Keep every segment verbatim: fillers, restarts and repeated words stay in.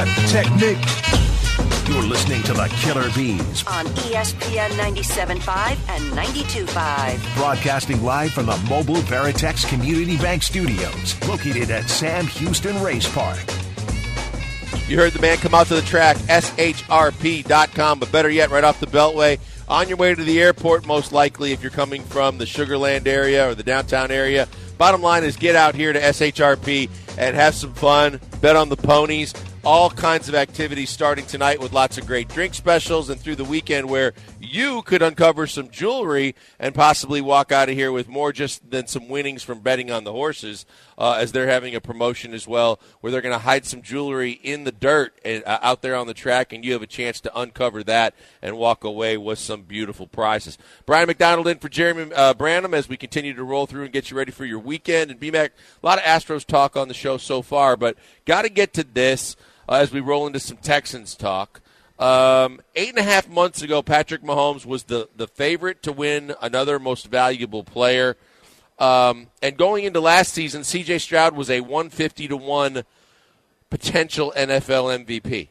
What technique? You're listening to the Killer Bees on E S P N ninety-seven point five and ninety-two point five. Broadcasting live from the Mobile Veritex Community Bank Studios, located at Sam Houston Race Park. You heard the man come out to the track, S H R P dot com, but better yet, right off the Beltway, on your way to the airport, most likely, if you're coming from the Sugar Land area or the downtown area. Bottom line is get out here to S H R P and have some fun, bet on the ponies. All kinds of activities starting tonight with lots of great drink specials and through the weekend where you could uncover some jewelry and possibly walk out of here with more just than some winnings from betting on the horses, uh, as they're having a promotion as well where they're going to hide some jewelry in the dirt and, uh, out there on the track, and you have a chance to uncover that and walk away with some beautiful prizes. Brian McDonald in for Jeremy uh, Branham as we continue to roll through and get you ready for your weekend. And B-Mac, a lot of Astros talk on the show so far, but got to get to this. Uh, as we roll into some Texans talk. Um, eight and a half months ago, Patrick Mahomes was the, the favorite to win another most valuable player. Um, and going into last season, C J Stroud was a one fifty to one potential N F L M V P.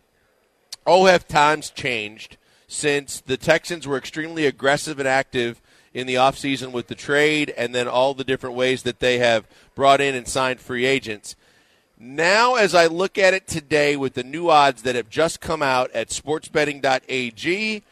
Oh, have times changed since the Texans were extremely aggressive and active in the offseason with the trade and then all the different ways that they have brought in and signed free agents. Now, as I look at it today with the new odds that have just come out at sports betting dot a g,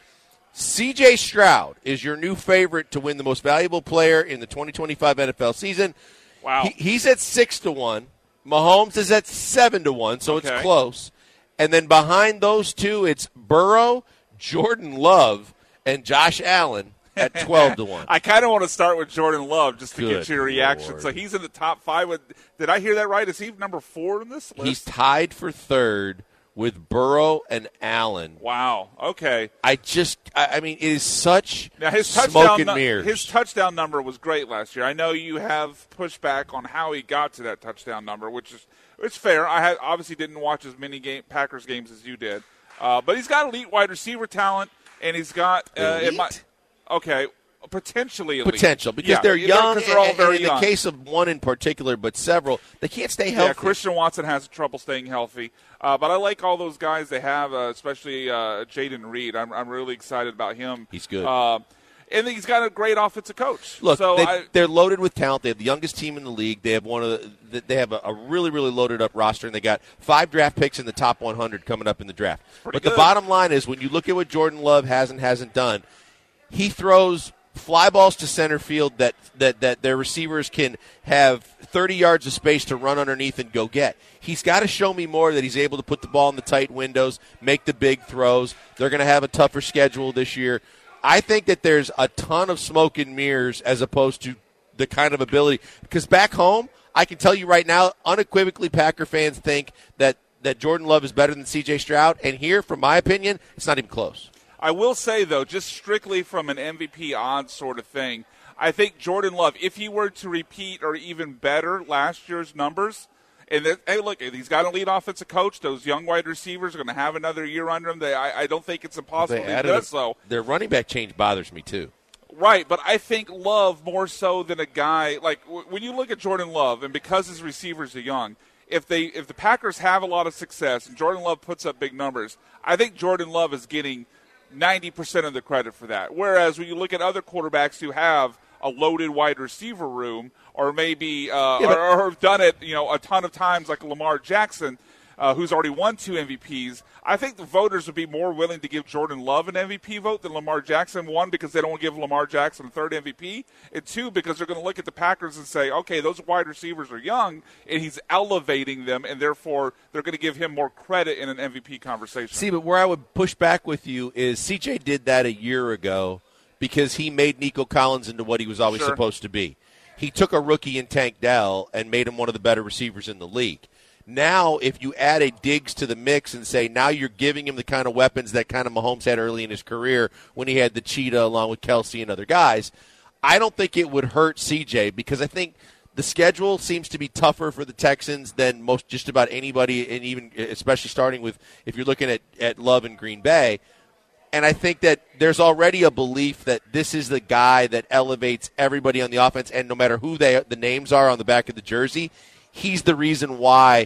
C J Stroud is your new favorite to win the most valuable player in the twenty twenty-five N F L season. Wow. He, he's at six to one. Mahomes is at seven to one, so okay. It's close. And then behind those two, it's Burrow, Jordan Love, and Josh Allen at twelve to one. I kind of want to start with Jordan Love just to Good get your reaction. Lord. So he's in the top five. With, did I hear that right? Is he number four in this list? He's tied for third with Burrow and Allen. Wow. Okay. I just, I, I mean, it is such now his smoke touchdown, and mirrors. His touchdown number was great last year. I know you have pushback on how he got to that touchdown number, which is it's fair. I had, obviously didn't watch as many game, Packers games as you did. Uh, but he's got elite wide receiver talent, and he's got uh, – it might, okay – Potentially elite. Potential, because yeah, they're young, they're, they're all and, very and in young. the case of one in particular, but several, they can't stay healthy. Yeah, Christian Watson has trouble staying healthy. Uh, but I like all those guys they have, uh, especially uh, Jaden Reed. I'm, I'm really excited about him. He's good. Uh, and he's got a great offensive coach. Look, so they, I, they're loaded with talent. They have the youngest team in the league. They have one of the, they have a, a really, really loaded up roster, and they got five draft picks in the top one hundred coming up in the draft. But good. The bottom line is, when you look at what Jordan Love has and hasn't done, he throws fly balls to center field that, that, that their receivers can have thirty yards of space to run underneath and go get. He's got to show me more that he's able to put the ball in the tight windows, make the big throws. They're going to have a tougher schedule this year. I think that there's a ton of smoke and mirrors as opposed to the kind of ability. Because back home, I can tell you right now, unequivocally Packer fans think that, that Jordan Love is better than C J Stroud. And here, from my opinion, it's not even close. I will say, though, just strictly from an M V P odds sort of thing, I think Jordan Love, if he were to repeat or even better last year's numbers, and that, hey, look, he's got an elite offensive coach. Those young wide receivers are going to have another year under him. They, I, I don't think it's impossible he does so. Their running back change bothers me, too. Right, but I think Love more so than a guy – like, w- when you look at Jordan Love, and because his receivers are young, if they if the Packers have a lot of success and Jordan Love puts up big numbers, I think Jordan Love is getting – ninety percent of the credit for that. Whereas when you look at other quarterbacks who have a loaded wide receiver room or maybe uh, yeah, or, or have done it, you know, a ton of times like Lamar Jackson, uh, who's already won two M V Ps, I think the voters would be more willing to give Jordan Love an M V P vote than Lamar Jackson. One, because they don't want to give Lamar Jackson a third M V P, and two, because they're going to look at the Packers and say, okay, those wide receivers are young, and he's elevating them, and therefore they're going to give him more credit in an M V P conversation. See, but where I would push back with you is C J did that a year ago because he made Nico Collins into what he was always Sure. supposed to be. He took a rookie in Tank Dell and made him one of the better receivers in the league. Now, if you add a Diggs to the mix and say now you're giving him the kind of weapons that kind of Mahomes had early in his career when he had the cheetah along with Kelsey and other guys, I don't think it would hurt C J because I think the schedule seems to be tougher for the Texans than most just about anybody, and even especially starting with if you're looking at, at Love in Green Bay. And I think that there's already a belief that this is the guy that elevates everybody on the offense, and no matter who they the names are on the back of the jersey, he's the reason why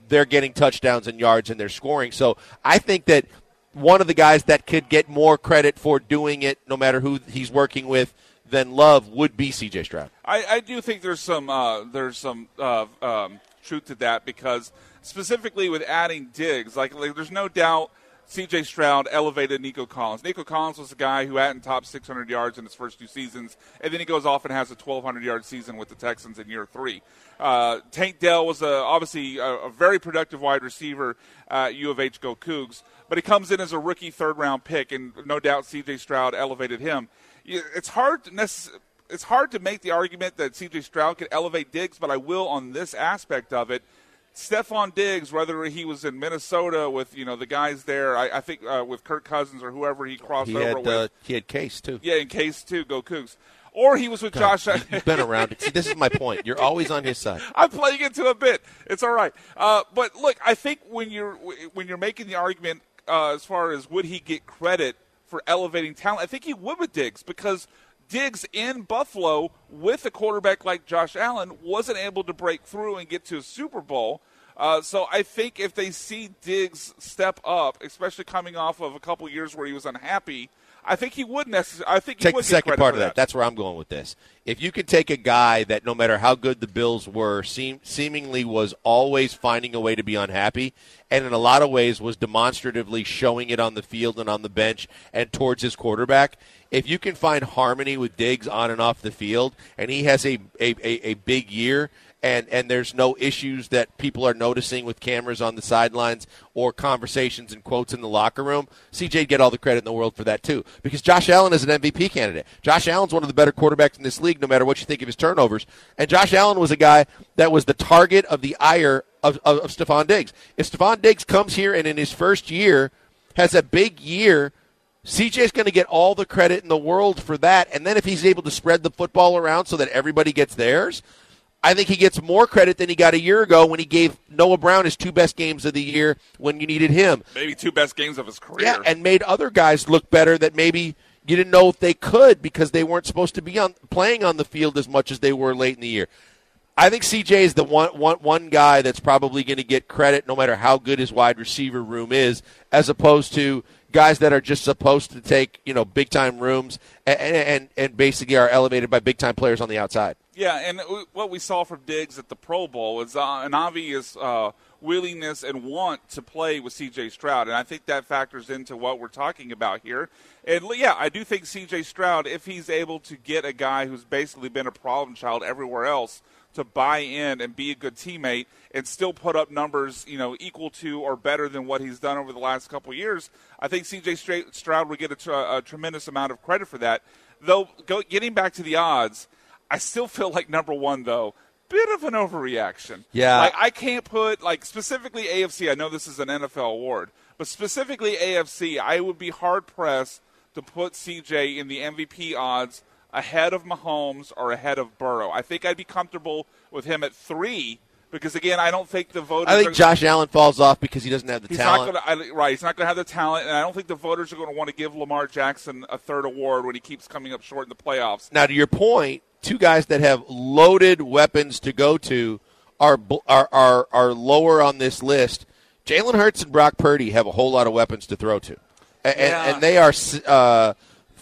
they're getting touchdowns and yards and they're scoring. So I think that one of the guys that could get more credit for doing it, no matter who he's working with, than Love would be C J Stroud. I, I do think there's some uh, there's some uh, um, truth to that, because specifically with adding Diggs, like, like there's no doubt C J Stroud elevated Nico Collins. Nico Collins was a guy who hadn't topped six hundred yards in his first two seasons, and then he goes off and has a twelve hundred yard season with the Texans in year three. Uh, Tank Dell was a, obviously a, a very productive wide receiver at U of H Go Cougs, but he comes in as a rookie third-round pick, and no doubt C J Stroud elevated him. It's hard to necess- it's hard to make the argument that C J Stroud could elevate Diggs, but I will on this aspect of it. Stephon Diggs, whether he was in Minnesota with, you know, the guys there, I, I think uh, with Kirk Cousins or whoever he crossed he over had, with. Uh, he had Case, too. Yeah, in Case, too. Go Cougs. Or he was with God, Josh. You've been around it. See, this is my point. You're always on his side. I'm playing into a bit. It's all right. Uh, but, look, I think when you're when you're making the argument uh, as far as would he get credit for elevating talent, I think he would with Diggs, because Diggs in Buffalo with a quarterback like Josh Allen wasn't able to break through and get to a Super Bowl. Uh, so I think if they see Diggs step up, especially coming off of a couple years where he was unhappy, I think he would necessarily. I think he take would the second get part of that. that. That's where I'm going with this. If you can take a guy that, no matter how good the Bills were, seem, seemingly was always finding a way to be unhappy, and in a lot of ways was demonstratively showing it on the field and on the bench and towards his quarterback. If you can find harmony with Diggs on and off the field, and he has a a, a, a big year, and, and there's no issues that people are noticing with cameras on the sidelines or conversations and quotes in the locker room, C J'd get all the credit in the world for that too. Because Josh Allen is an M V P candidate. Josh Allen's one of the better quarterbacks in this league, no matter what you think of his turnovers. And Josh Allen was a guy that was the target of the ire of, of, of Stephon Diggs. If Stephon Diggs comes here and in his first year has a big year, C J's going to get all the credit in the world for that. And then if he's able to spread the football around so that everybody gets theirs, I think he gets more credit than he got a year ago when he gave Noah Brown his two best games of the year when you needed him. Maybe two best games of his career. Yeah, and made other guys look better that maybe you didn't know if they could because they weren't supposed to be on, playing on the field as much as they were late in the year. I think C J is the one, one, one guy that's probably going to get credit no matter how good his wide receiver room is, as opposed to guys that are just supposed to take, you know, big-time rooms and, and, and basically are elevated by big-time players on the outside. Yeah, and what we saw from Diggs at the Pro Bowl is uh, an obvious uh, willingness and want to play with C J Stroud, and I think that factors into what we're talking about here. And, yeah, I do think C J Stroud, if he's able to get a guy who's basically been a problem child everywhere else to buy in and be a good teammate and still put up numbers, you know, equal to or better than what he's done over the last couple of years, I think C J Stroud would get a, tr- a tremendous amount of credit for that. Though, go, getting back to the odds, I still feel like number one, though, bit of an overreaction. Yeah. Like, I can't put, like, specifically A F C, I know this is an N F L award, but specifically A F C, I would be hard-pressed to put C J in the M V P odds ahead of Mahomes or ahead of Burrow. I think I'd be comfortable with him at three because, again, I don't think the voters I think are, Josh Allen falls off because he doesn't have the he's talent. Not gonna, I, right, he's not going to have the talent, and I don't think the voters are going to want to give Lamar Jackson a third award when he keeps coming up short in the playoffs. Now, to your point, two guys that have loaded weapons to go to are are are, are lower on this list. Jalen Hurts and Brock Purdy have a whole lot of weapons to throw to, and, Yeah. and they are uh,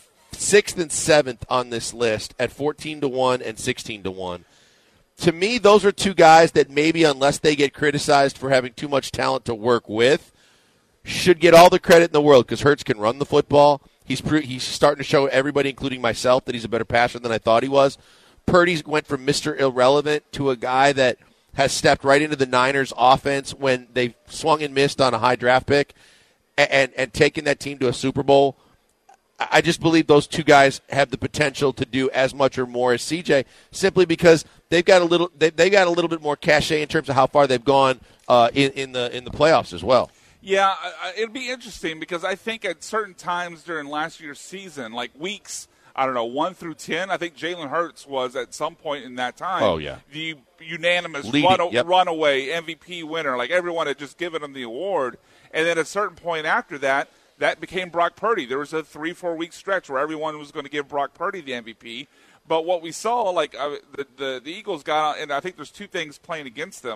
sixth and seventh on this list at fourteen to one and sixteen to one. To me, those are two guys that maybe, unless they get criticized for having too much talent to work with, should get all the credit in the world because Hurts can run the football. He's pre- he's starting to show everybody, including myself, that he's a better passer than I thought he was. Purdy went from Mister Irrelevant to a guy that has stepped right into the Niners' offense when they swung and missed on a high draft pick and, and, and taken that team to a Super Bowl. I just believe those two guys have the potential to do as much or more as C J, simply because they've got a little they they got a little bit more cachet in terms of how far they've gone uh, in, in the in the playoffs as well. Yeah, it'd be interesting because I think at certain times during last year's season, like weeks, I don't know, one through ten, I think Jalen Hurts was at some point in that time. Oh, yeah. The unanimous Leading, run, yep. runaway M V P winner. Like everyone had just given him the award. And then at a certain point after that, that became Brock Purdy. There was a three, four-week stretch where everyone was going to give Brock Purdy the M V P. But what we saw, like uh, the, the the Eagles got, and I think there's two things playing against them.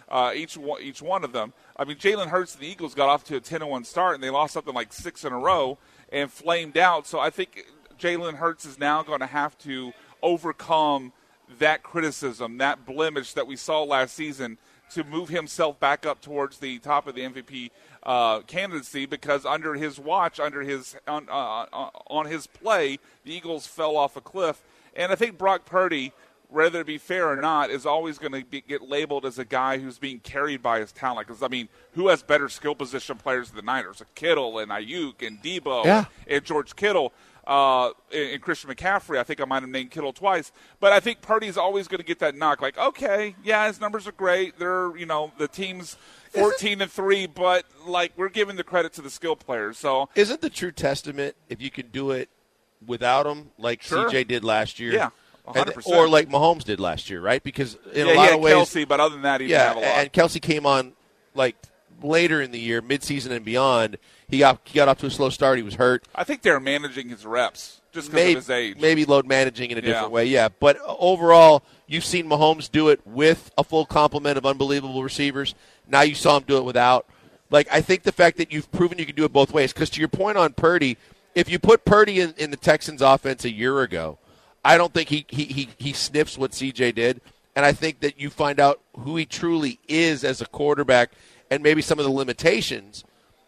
uh, each one, each one of them. I mean, Jalen Hurts and the Eagles got off to a ten and one start, and they lost something like six in a row and flamed out. So I think Jalen Hurts is now going to have to overcome that criticism, that blemish that we saw last season, to move himself back up towards the top of the M V P uh, candidacy, because under his watch, under his on, uh, on his play, the Eagles fell off a cliff. And I think Brock Purdy, whether it be fair or not, is always going to get labeled as a guy who's being carried by his talent. Because, I mean, who has better skill position players than the Niners? Kittle and Ayuk and Debo yeah. and George Kittle. Uh, and Christian McCaffrey. I think I might have named Kittle twice. But I think Purdy's always going to get that knock. Like, okay, yeah, his numbers are great. They're, you know, the team's fourteen and three, but, like, we're giving the credit to the skill players. So isn't the true testament if you can do it without him, like sure. C J did last year? Yeah, one hundred percent. And, or like Mahomes did last year, right? Because in yeah, a lot he had of ways, Kelsey, but other than that, he yeah, didn't have a lot. And Kelsey came on, like, later in the year, midseason and beyond. He got he got off to a slow start. He was hurt. I think they're managing his reps just because of his age. Maybe load managing in a yeah. different way, yeah. But overall, you've seen Mahomes do it with a full complement of unbelievable receivers. Now you saw him do it without. Like, I think the fact that you've proven you can do it both ways, because to your point on Purdy, if you put Purdy in, in the Texans' offense a year ago, I don't think he, he, he, he sniffs what C J did. And I think that you find out who he truly is as a quarterback and maybe some of the limitations.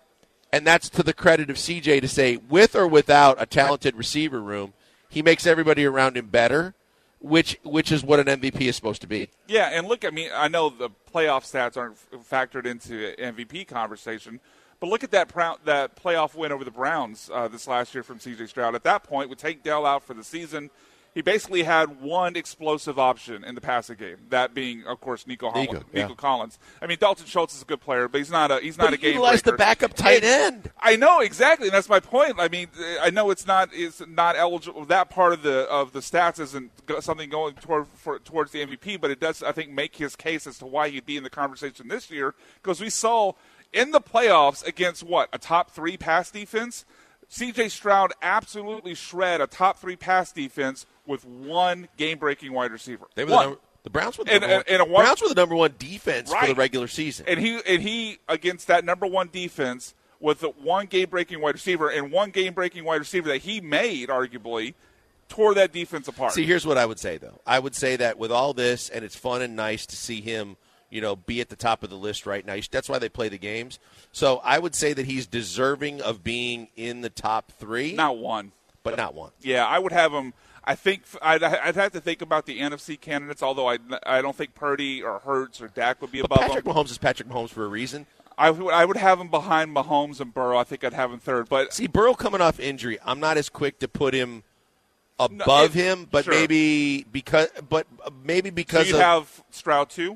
And that's to the credit of C J to say, with or without a talented receiver room, he makes everybody around him better, which which is what an M V P is supposed to be. Yeah, and look, I mean, I know the playoff stats aren't factored into M V P conversation, but look at that prou- that playoff win over the Browns uh, this last year from C J Stroud. At that point, with Tank Dell out for the season, he basically had one explosive option in the passing game, that being, of course, Nico, Nico, Nico yeah. Collins. I mean, Dalton Schultz is a good player, but he's not a he's not but a game utilize breaker. the backup tight end. I know exactly, and that's my point. I mean, I know it's not it's not eligible. That part of the of the stats isn't something going toward for, towards the M V P, but it does, I think, make his case as to why he'd be in the conversation this year, because we saw in the playoffs against what, a top three pass defense. C J Stroud absolutely shred a top three pass defense with one game-breaking wide receiver. They were one. the, number, the Browns were the and, number and, one, and one, Browns were the number one defense right. for the regular season. And he and he against that number one defense with the one game-breaking wide receiver and one game-breaking wide receiver that he made, arguably, tore that defense apart. See, here's what I would say, though. I would say that with all this, and it's fun and nice to see him, you know, be at the top of the list right now. That's why they play the games. So I would say that he's deserving of being in the top three. Not one. But not one. Yeah, I would have him. I think I'd, I'd have to think about the N F C candidates, although I, I don't think Purdy or Hurts or Dak would be but above Patrick him. Mahomes is Patrick Mahomes for a reason. I would, I would have him behind Mahomes and Burrow. I think I'd have him third. But see, Burrow coming off injury, I'm not as quick to put him above no, it, him, but sure. maybe because, but maybe because so you of, have Stroud too.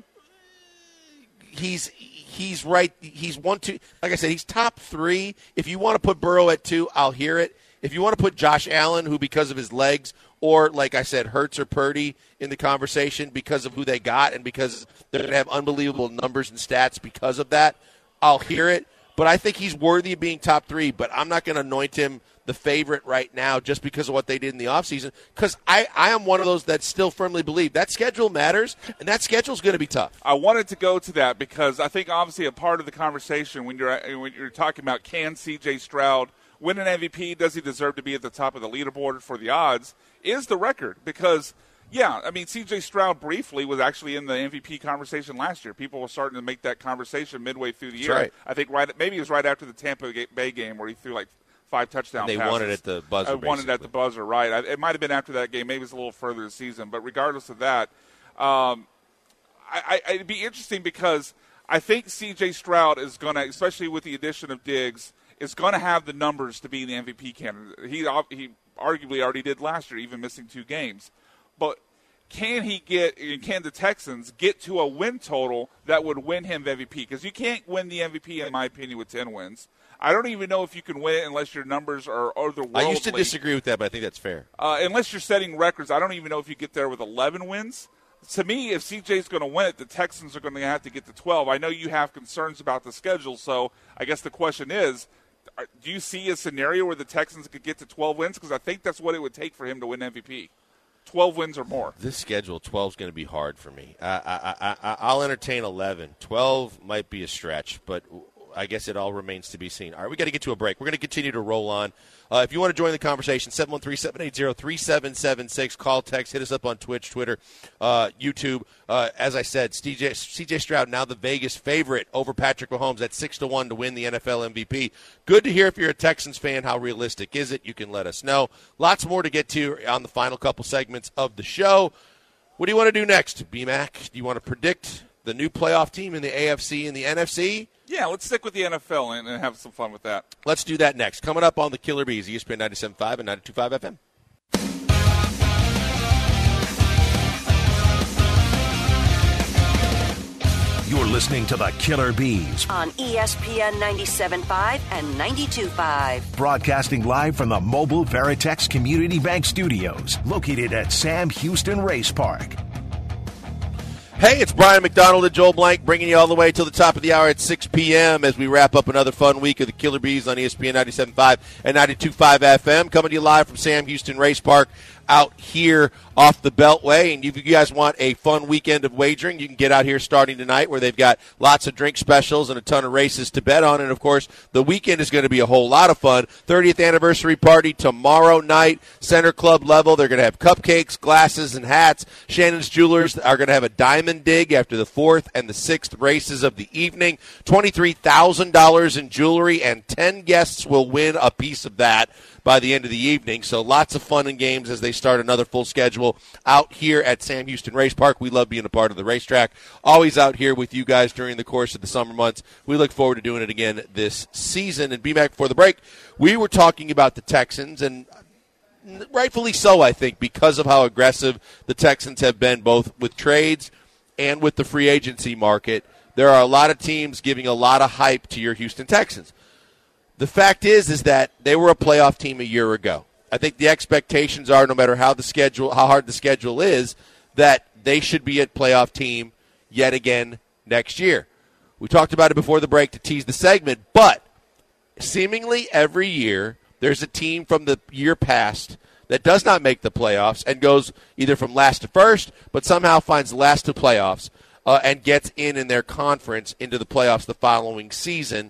He's he's right. He's one two. Like I said, he's top three. If you want to put Burrow at two, I'll hear it. If you want to put Josh Allen, who because of his legs, or like I said, Hurts or Purdy in the conversation because of who they got and because they're going to have unbelievable numbers and stats because of that, I'll hear it. But I think he's worthy of being top three. But I'm not going to anoint him the favorite right now just because of what they did in the offseason, because I, I am one of those that still firmly believe that schedule matters, and that schedule is going to be tough. I wanted to go to that because I think obviously a part of the conversation when you're when you're talking about can C J Stroud win an M V P, does he deserve to be at the top of the leaderboard for the odds, is the record. Because, yeah, I mean, C J Stroud briefly was actually in the M V P conversation last year. People were starting to make that conversation midway through the That's year. right. I think right maybe it was right after the Tampa Bay game where he threw like five touchdown and they passes. won it at the buzzer. I won it at the buzzer, right. I, it might have been after that game. Maybe it's a little further this season. But regardless of that, um, I, I, it'd be interesting because I think C J Stroud is going to, especially with the addition of Diggs, is going to have the numbers to be the M V P candidate. He, he arguably already did last year, even missing two games. But can he get, can the Texans get to a win total that would win him the M V P? Because you can't win the M V P, in my opinion, with ten wins. I don't even know if you can win it unless your numbers are otherworldly. I used to disagree with that, but I think that's fair. Uh, unless you're setting records, I don't even know if you get there with eleven wins. To me, if C J's going to win it, the Texans are going to have to get to twelve. I know you have concerns about the schedule, so I guess the question is, do you see a scenario where the Texans could get to twelve wins? Because I think that's what it would take for him to win M V P. twelve wins or more. This schedule, twelve is going to be hard for me. I, I, I, I'll entertain eleven. twelve might be a stretch, but I guess it all remains to be seen. All right, we got to get to a break. We're going to continue to roll on. Uh, if you want to join the conversation, seven one three, seven eight zero, three seven seven six. Call, text, hit us up on Twitch, Twitter, uh, YouTube. Uh, as I said, C J, C J Stroud now the Vegas favorite over Patrick Mahomes at six to one to win the N F L M V P. Good to hear if you're a Texans fan. How realistic is it? You can let us know. Lots more to get to on the final couple segments of the show. What do you want to do next, B-Mac? Do you want to predict the new playoff team in the A F C and the N F C? Yeah, let's stick with the N F L and, and have some fun with that. Let's do that next. Coming up on the Killer Bees, E S P N ninety-seven point five and ninety-two point five F M. You're listening to the Killer Bees, on E S P N ninety-seven point five and ninety-two point five. broadcasting live from the Mobile Veritex Community Bank Studios, located at Sam Houston Race Park. Hey, it's Brian McDonald and Joel Blank bringing you all the way till the top of the hour at six p.m. as we wrap up another fun week of the Killer Bees on E S P N ninety-seven point five and ninety-two point five F M. Coming to you live from Sam Houston Race Park out here off the Beltway. And if you guys want a fun weekend of wagering, you can get out here starting tonight where they've got lots of drink specials and a ton of races to bet on. And, of course, the weekend is going to be a whole lot of fun. thirtieth anniversary party tomorrow night, Center Club level. They're going to have cupcakes, glasses, and hats. Shannon's Jewelers are going to have a diamond dig after the fourth and the sixth races of the evening. twenty-three thousand dollars in jewelry, and ten guests will win a piece of that by the end of the evening. So lots of fun and games as they start another full schedule out here at Sam Houston Race Park. We love being a part of the racetrack. Always out here with you guys during the course of the summer months. We look forward to doing it again this season. And B-Mac, before the break, we were talking about the Texans, and rightfully so, I think, because of how aggressive the Texans have been both with trades and with the free agency market. There are a lot of teams giving a lot of hype to your Houston Texans. The fact is, is that they were a playoff team a year ago. I think the expectations are, no matter how the schedule, how hard the schedule is, that they should be a playoff team yet again next year. We talked about it before the break to tease the segment, but seemingly every year there's a team from the year past that does not make the playoffs and goes either from last to first, but somehow finds last to playoffs uh, and gets in in their conference into the playoffs the following season.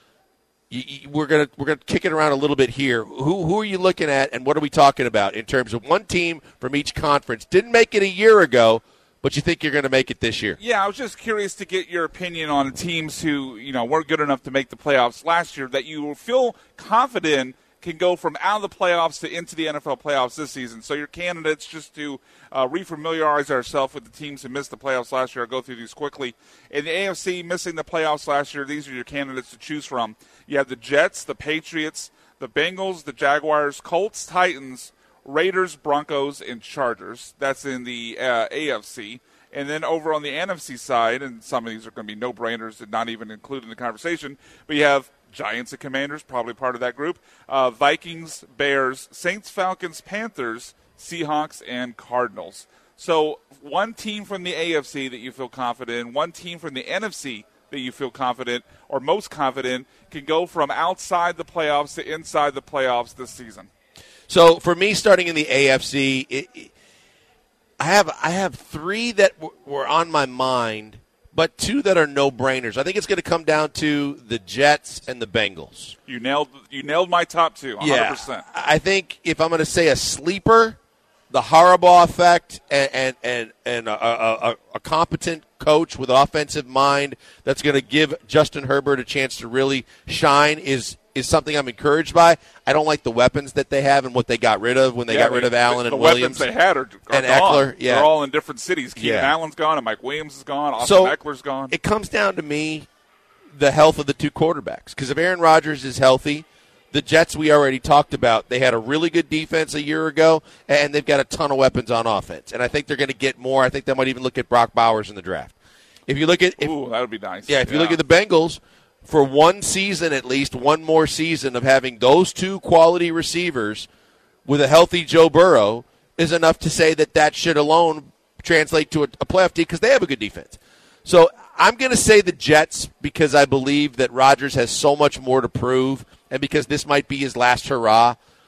We're gonna we're gonna kick it around a little bit here. Who who are you looking at, and what are we talking about in terms of one team from each conference? Didn't make it a year ago, but you think you're going to make it this year? Yeah, I was just curious to get your opinion on teams who you know weren't good enough to make the playoffs last year that you feel confident can go from out of the playoffs to into the N F L playoffs this season. So your candidates, just to uh, refamiliarize ourselves with the teams who missed the playoffs last year, I'll go through these quickly. In the A F C, missing the playoffs last year, these are your candidates to choose from. You have the Jets, the Patriots, the Bengals, the Jaguars, Colts, Titans, Raiders, Broncos, and Chargers. That's in the uh, A F C. And then over on the N F C side, and some of these are going to be no-brainers and not even included in the conversation, but you have Giants and Commanders, probably part of that group, uh, Vikings, Bears, Saints, Falcons, Panthers, Seahawks, and Cardinals. So one team from the A F C that you feel confident in, one team from the N F C that you feel confident or most confident can go from outside the playoffs to inside the playoffs this season. So for me, starting in the A F C, it, it, I have I have three that w- were on my mind, but two that are no-brainers. I think it's going to come down to the Jets and the Bengals. You nailed you nailed my top two, one hundred percent. Yeah, I think if I'm going to say a sleeper, the Harbaugh effect and and and, and a, a, a competent coach with an offensive mind that's going to give Justin Herbert a chance to really shine is is something I'm encouraged by. I don't like the weapons that they have and what they got rid of when they yeah, got they, rid of Allen the, and the Williams. The weapons they had are, are and gone. Eckler. Yeah. They're all in different cities. Keenan yeah. Allen's gone and Mike Williams is gone. Austin so Eckler's gone. It comes down to me the health of the two quarterbacks. Because if Aaron Rodgers is healthy, the Jets we already talked about, they had a really good defense a year ago, and they've got a ton of weapons on offense. And I think they're going to get more. I think they might even look at Brock Bowers in the draft. If you look at, if, Ooh, that would be nice. Yeah, if you yeah. look at the Bengals, for one season at least, one more season of having those two quality receivers with a healthy Joe Burrow is enough to say that that should alone translate to a, a playoff team because they have a good defense. So I'm going to say the Jets because I believe that Rodgers has so much more to prove and because this might be his last hurrah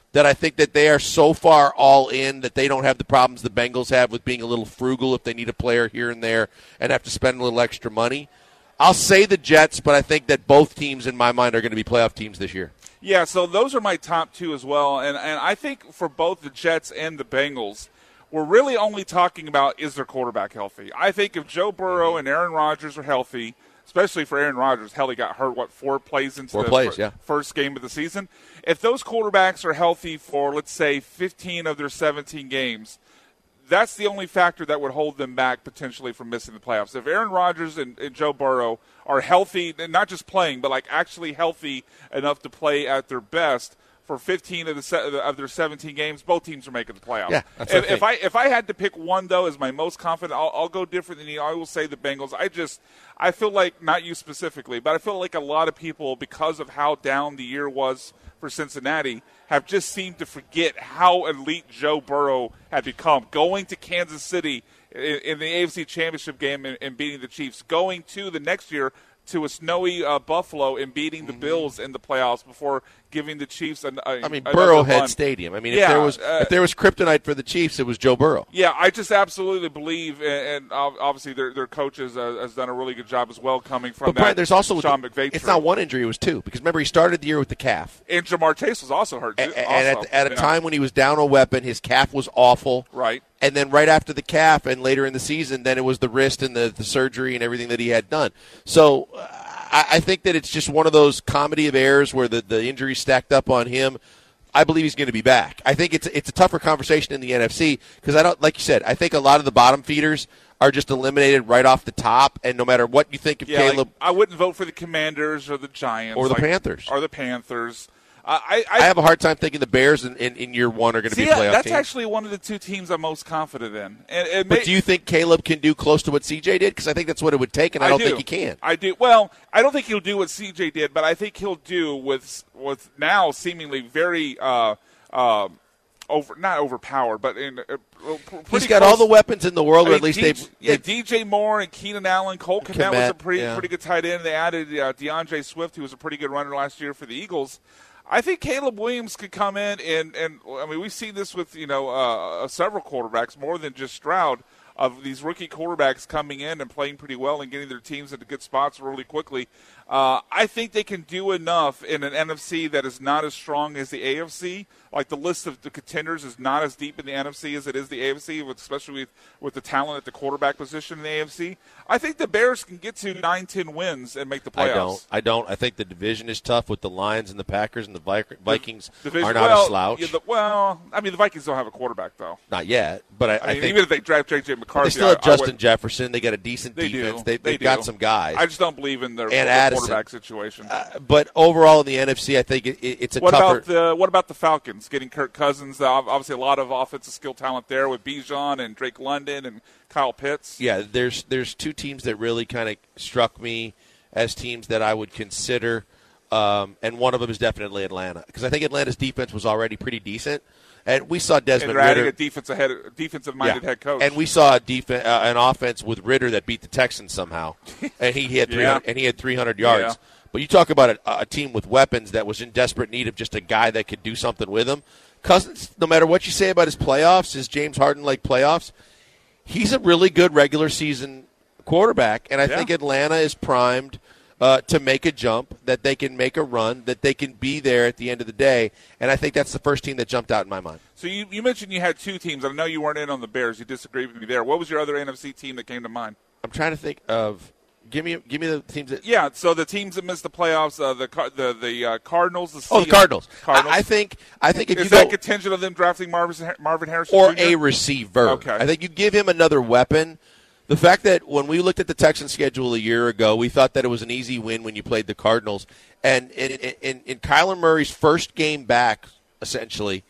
that I think that they are so far all in that they don't have the problems the Bengals have with being a little frugal if they need a player here and there and have to spend a little extra money. I'll say the Jets, but I think that both teams in my mind are going to be playoff teams this year. Yeah, so those are my top two as well. And, and I think for both the Jets and the Bengals, we're really only talking about is their quarterback healthy. I think if Joe Burrow and Aaron Rodgers are healthy, especially for Aaron Rodgers, hell, he got hurt, what, four plays into four the plays, fir- yeah. first game of the season. If those quarterbacks are healthy for, let's say, fifteen of their seventeen games, that's the only factor that would hold them back potentially from missing the playoffs. If Aaron Rodgers and, and Joe Burrow are healthy, and not just playing, but like actually healthy enough to play at their best for fifteen of the se- of their seventeen games, both teams are making the playoffs. Yeah, that's if, what I if I if I had to pick one though as my most confident, I'll, I'll go different than you. I will say the Bengals. I just I feel like, not you specifically, but I feel like a lot of people, because of how down the year was for Cincinnati, have just seemed to forget how elite Joe Burrow had become. Going to Kansas City in, in the A F C Championship game and, and beating the Chiefs. Going to the next year to a snowy uh, Buffalo and beating the mm-hmm. Bills in the playoffs before giving the Chiefs an, a I mean, Burrowhead run. Stadium. I mean, yeah, if there was uh, if there was kryptonite for the Chiefs, it was Joe Burrow. Yeah, I just absolutely believe, and, and obviously their their coaches uh, has done a really good job as well coming from but that. Brian, there's also Sean the, McVay. It's trade. not one injury; it was two. Because remember, he started the year with the calf, and Jamar Chase was also hurt. And, also, and at, at a yeah. time when he was down a weapon, his calf was awful. Right. And then right after the calf, and later in the season, then it was the wrist and the, the surgery and everything that he had done. So. Uh, I think that it's just one of those comedy of errors where the, the injury stacked up on him. I believe he's going to be back. I think it's it's a tougher conversation in the N F C because I don't, like you said, I think a lot of the bottom feeders are just eliminated right off the top, and no matter what you think of yeah, Caleb, like, I wouldn't vote for the Commanders or the Giants or the like, Panthers or the Panthers. Uh, I, I, I have a hard time thinking the Bears in, in, in year one are going to see, be a playoff that's team. actually one of the two teams I'm most confident in. And, and but may, do you think Caleb can do close to what C J did? Because I think that's what it would take, and I, I don't do. think he can. I do. Well, I don't think he'll do what C J did, but I think he'll do with with now seemingly very uh, uh, over not overpowered, but in uh, pretty He's got close. all the weapons in the world, I mean, or at least D- they've, yeah. they've D J Moore and Keenan Allen, Cole Kmet was a pretty yeah. pretty good tight end. They added uh, DeAndre Swift, who was a pretty good runner last year for the Eagles. I think Caleb Williams could come in and, and I mean, we've seen this with, you know, uh, several quarterbacks, more than just Stroud, of these rookie quarterbacks coming in and playing pretty well and getting their teams into good spots really quickly. Uh, I think they can do enough in an N F C that is not as strong as the A F C. Like, the list of the contenders is not as deep in the N F C as it is the A F C, with, especially with, with the talent at the quarterback position in the A F C. I think the Bears can get to nine, ten wins and make the playoffs. I don't. I don't. I think the division is tough with the Lions and the Packers, and the Vikings the division, are not well, a slouch. Yeah, the, well, I mean, the Vikings don't have a quarterback, though. Not yet, but I, I, I mean, think even if they draft J J McCarthy, they still have I, Justin I Jefferson. They got a decent they defense. Do. They, they they've do. got some guys. I just don't believe in their, and their Addison. quarterback situation. Uh, but overall in the N F C, I think it, it, it's a what tougher. About the, what about the Falcons getting Kirk Cousins? Uh, obviously, a lot of offensive skill talent there with Bijan and Drake London and Kyle Pitts. Yeah, there's there's two teams that really kind of struck me as teams that I would consider, um, and one of them is definitely Atlanta, because I think Atlanta's defense was already pretty decent, and we saw Desmond and they're adding Ridder, a defensive head, defensive-minded yeah. head coach, and we saw a def- uh, an offense with Ridder that beat the Texans somehow, and he, he had three hundred, yeah. and he had three hundred yards. Yeah. But you talk about a, a team with weapons that was in desperate need of just a guy that could do something with him. Cousins, no matter what you say about his playoffs, his James Harden-like playoffs, he's a really good regular season quarterback, and I yeah. think Atlanta is primed uh, to make a jump, that they can make a run, that they can be there at the end of the day, and I think that's the first team that jumped out in my mind. So you, you mentioned you had two teams. I know you weren't in on the Bears. You disagreed with me there. What was your other N F C team that came to mind? I'm trying to think of give me give me the teams that yeah. So the teams that missed the playoffs, uh, the the the uh, Cardinals, the oh the Cardinals. Cardinals. I, I think I think if is you that go, contingent of them drafting Marvin Marvin Harrison or Junior? a receiver. Okay. I think you give him another weapon. The fact that when we looked at the Texans schedule a year ago, we thought that it was an easy win when you played the Cardinals. And in, in, in Kyler Murray's first game back, essentially,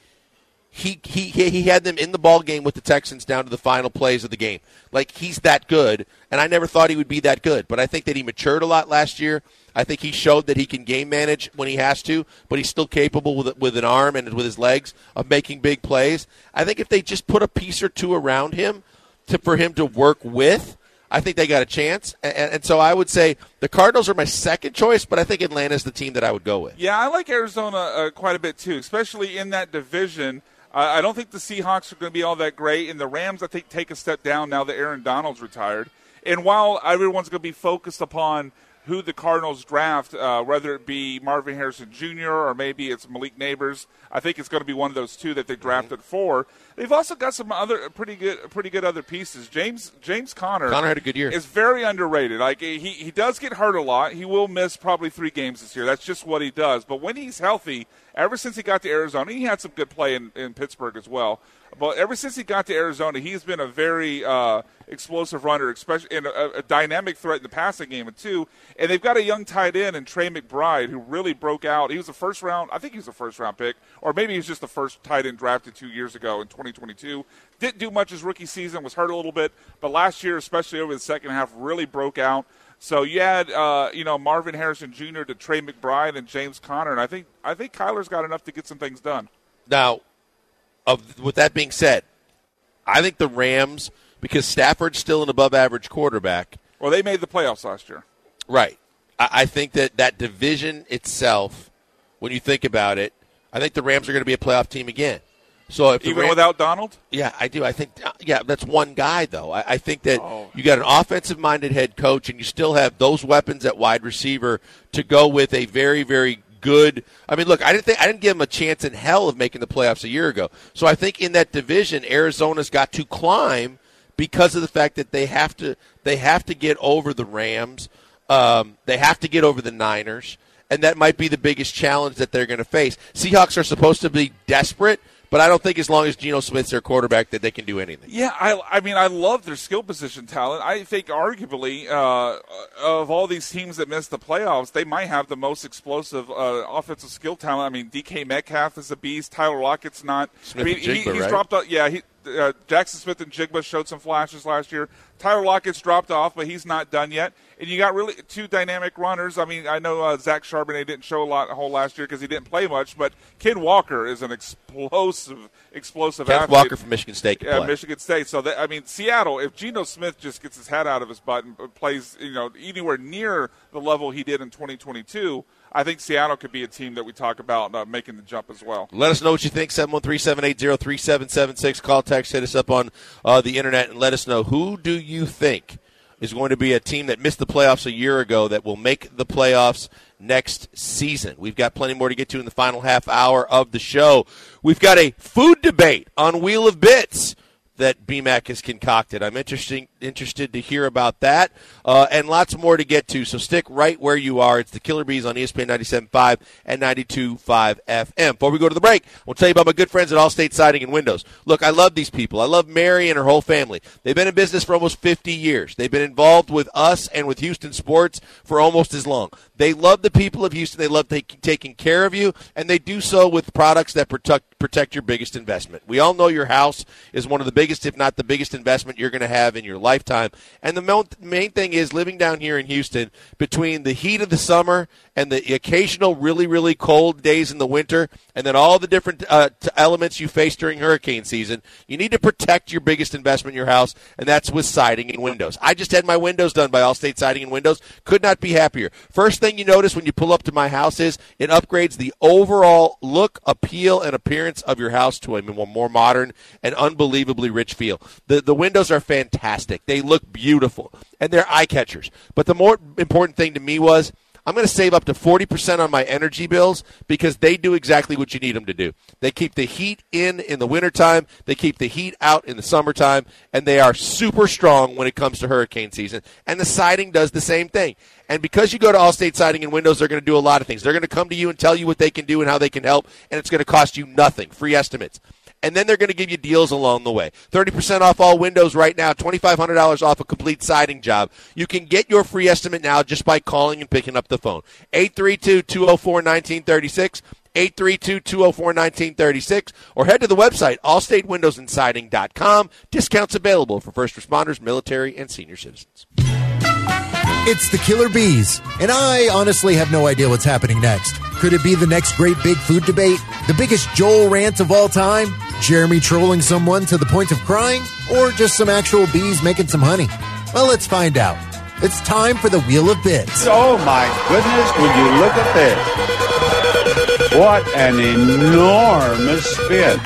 he, he he had them in the ball game with the Texans down to the final plays of the game. Like, he's that good, and I never thought he would be that good. But I think that he matured a lot last year. I think he showed that he can game manage when he has to, but he's still capable with with an arm and with his legs of making big plays. I think if they just put a piece or two around him, To, for him to work with, I think they got a chance. And, and so I would say the Cardinals are my second choice, but I think Atlanta's the team that I would go with. Yeah, I like Arizona uh, quite a bit too, especially in that division. Uh, I don't think the Seahawks are going to be all that great, and the Rams, I think, take a step down now that Aaron Donald's retired. And while everyone's going to be focused upon who the Cardinals draft, uh, whether it be Marvin Harrison Junior or maybe it's Malik Neighbors, I think it's going to be one of those two that they drafted for. They've also got some other pretty good, pretty good other pieces. James James Conner, Conner had a good year. Is very underrated. Like he he does get hurt a lot. He will miss probably three games this year. That's just what he does. But when he's healthy, ever since he got to Arizona, he had some good play in, in Pittsburgh as well. But ever since he got to Arizona, he's been a very uh, explosive runner, especially in a, a dynamic threat in the passing game, too. And they've got a young tight end in Trey McBride who really broke out. He was a first round, I think he was a first round pick, or maybe he was just the first tight end drafted two years ago in twenty twenty-two. Didn't do much his rookie season, was hurt a little bit, but last year, especially over the second half, really broke out. So you had, uh, you know, Marvin Harrison Junior to Trey McBride and James Conner, and I think I think Kyler's got enough to get some things done. Now, of with that being said, I think the Rams, because Stafford's still an above-average quarterback. Well, they made the playoffs last year. Right. I, I think that that division itself, when you think about it, I think the Rams are going to be a playoff team again. So if Even Rams, without Donald? Yeah, I do. I think, yeah, that's one guy, though. I, I think that oh. you got an offensive-minded head coach, and you still have those weapons at wide receiver to go with a very, very good. I mean, look, I didn't think I didn't give them a chance in hell of making the playoffs a year ago. So I think in that division, Arizona's got to climb because of the fact that they have to they have to get over the Rams, um, they have to get over the Niners, and that might be the biggest challenge that they're going to face. Seahawks are supposed to be desperate, but I don't think as long as Geno Smith's their quarterback that they can do anything. Yeah, I, I mean, I love their skill position talent. I think arguably uh, of all these teams that missed the playoffs, they might have the most explosive uh, offensive skill talent. I mean, D K Metcalf is a beast. Tyler Lockett's not. Smith I mean, and Jigba, he, he's right? dropped off. Yeah, he, uh, Jackson Smith and Jigba showed some flashes last year. Tyler Lockett's dropped off, but he's not done yet. And you got really two dynamic runners. I mean, I know uh, Zach Charbonnet didn't show a lot a whole last year because he didn't play much, but Ken Walker is an explosive, explosive Kenneth athlete. Walker from Michigan State can Yeah, play. Michigan State. So, that, I mean, Seattle, if Geno Smith just gets his head out of his butt and plays, you know, anywhere near the level he did in twenty twenty-two, I think Seattle could be a team that we talk about uh, making the jump as well. Let us know what you think, seven one three, seven eight zero, three seven seven six. Call, text, hit us up on uh, the internet, and let us know who do you think is going to be a team that missed the playoffs a year ago that will make the playoffs next season. We've got plenty more to get to in the final half hour of the show. We've got a food debate on Wheel of Bits that B MAC has concocted. I'm interesting, interested to hear about that uh, and lots more to get to. So stick right where you are. It's the Killer Bees on E S P N ninety-seven point five and ninety-two point five F M. Before we go to the break, I'll tell you about my good friends at Allstate Siding and Windows. Look, I love these people. I love Mary and her whole family. They've been in business for almost fifty years. They've been involved with us and with Houston sports for almost as long. They love the people of Houston. They love take, taking care of you, and they do so with products that protect, protect your biggest investment. We all know your house is one of the biggest, if not the biggest investment you're going to have in your lifetime. And the main thing is living down here in Houston, between the heat of the summer and the occasional really, really cold days in the winter, and then all the different uh, t- elements you face during hurricane season, you need to protect your biggest investment in your house, and that's with siding and windows. I just had my windows done by Allstate Siding and Windows. Could not be happier. First thing you notice when you pull up to my house is it upgrades the overall look, appeal, and appearance of your house to a more modern and unbelievably rich feel. The, the windows are fantastic. They look beautiful, and they're eye catchers. But the more important thing to me was I'm going to save up to forty percent on my energy bills because they do exactly what you need them to do. They keep the heat in in the wintertime, they keep the heat out in the summertime, and they are super strong when it comes to hurricane season. And the siding does the same thing. And because you go to Allstate Siding and Windows, they're going to do a lot of things. They're going to come to you and tell you what they can do and how they can help, and it's going to cost you nothing. Free estimates. And then they're going to give you deals along the way. thirty percent off all windows right now, twenty-five hundred dollars off a complete siding job. You can get your free estimate now just by calling and picking up the phone. eight three two, two oh four, one nine three six, eight three two, two oh four, one nine three six, or head to the website, allstate windows and siding dot com. Discounts available for first responders, military, and senior citizens. It's the Killer Bees, and I honestly have no idea what's happening next. Could it be the next great big food debate? The biggest Joel rant of all time? Jeremy trolling someone to the point of crying? Or just some actual bees making some honey? Well, let's find out. It's time for the Wheel of Bits. Oh, my goodness, would you look at this? What an enormous spin.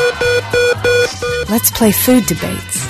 Let's play food debates.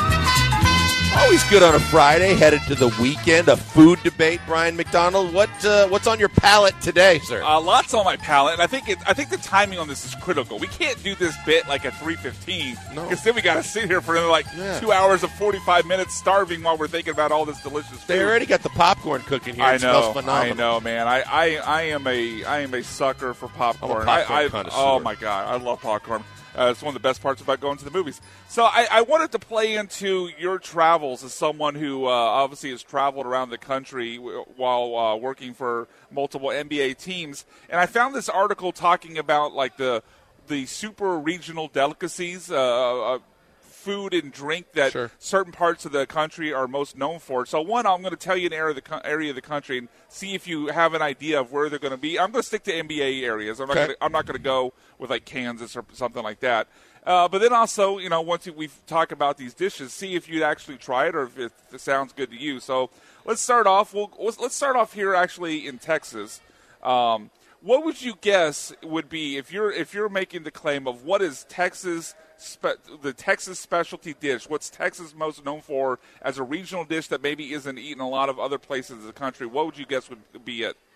Always good on a Friday, headed to the weekend, a food debate. Brian McDonald, what uh, what's on your palate today, sir? Uh, lots on my palate, and I think it, I think the timing on this is critical. We can't do this bit like at three fifteen, No. because then we got to sit here for another like Yeah. two hours of forty-five minutes starving while we're thinking about all this delicious food. They already got the popcorn cooking here. I It smells know, phenomenal. I know, man. I, I, I am a I am a sucker for popcorn. I'm a popcorn I, I, connoisseur. oh my god, I love popcorn. Uh, it's one of the best parts about going to the movies. So I, I wanted to play into your travels as someone who uh, obviously has traveled around the country w- while uh, working for multiple N B A teams. And I found this article talking about like the the super regional delicacies, uh, uh, food and drink that Sure. certain parts of the country are most known for. So one, I'm going to tell you an area of the co- area of the country and see if you have an idea of where they're going to be. I'm going to stick to N B A areas. I'm not Okay. going to, I'm not going to go with like Kansas or something like that. Uh, but then also, you know, once we talk about these dishes, see if you'd actually try it or if it, it sounds good to you. So let's start off. We'll, let's start off here actually in Texas. Um, what would you guess would be if you're if you're making the claim of what is Texas spe- the Texas specialty dish? What's Texas most known for as a regional dish that maybe isn't eaten a lot of other places in the country? What would you guess would be it?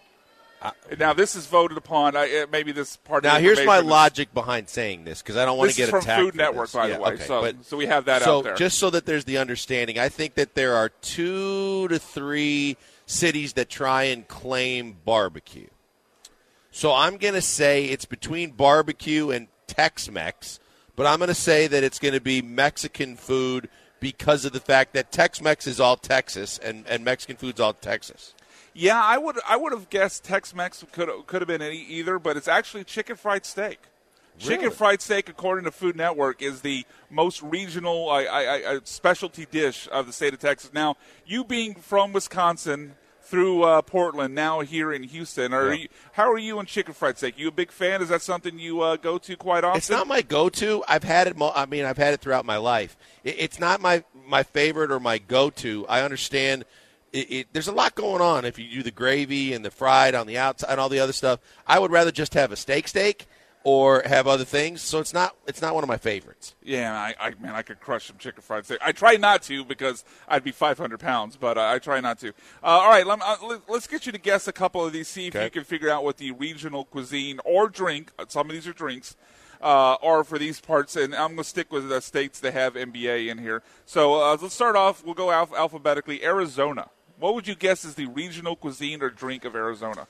Now this is voted upon. I, uh, maybe this part. Now, of the here's my information is- logic behind saying this, because I don't want This to is get from attacked. Food for Network, this. by Yeah, the way. okay, So, but- so we have that so out there. just so that there's the understanding, I think that there are two to three cities that try and claim barbecue. So I'm going to say it's between barbecue and Tex-Mex, but I'm going to say that it's going to be Mexican food because of the fact that Tex-Mex is all Texas and, and Mexican food's all Texas. Yeah, I would I would have guessed Tex-Mex could could have been any, either, but it's actually chicken fried steak. Really? Chicken fried steak, according to Food Network, is the most regional I, I, I, specialty dish of the state of Texas. Now, you being from Wisconsin through uh, Portland, now here in Houston, are Yeah. you, how are you on chicken fried steak? You a big fan? Is that something you uh, go to quite often? It's not my go-to. I've had it. Mo- I mean, I've had it throughout my life. It, it's not my my favorite or my go-to. I understand. It, it, there's a lot going on if you do the gravy and the fried on the outside and all the other stuff. I would rather just have a steak steak or have other things. So it's not it's not one of my favorites. Yeah, I, I man, I could crush some chicken fried steak. I try not to because I'd be five hundred pounds, but uh, I try not to. Uh, all right, let, uh, let, let's get you to guess a couple of these. See if Okay. you can figure out what the regional cuisine or drink. Some of these are drinks. Uh, are for these parts, and I'm going to stick with the states that have N B A in here. So uh, let's start off. We'll go alph- alphabetically. Arizona. What would you guess is the regional cuisine or drink of Arizona?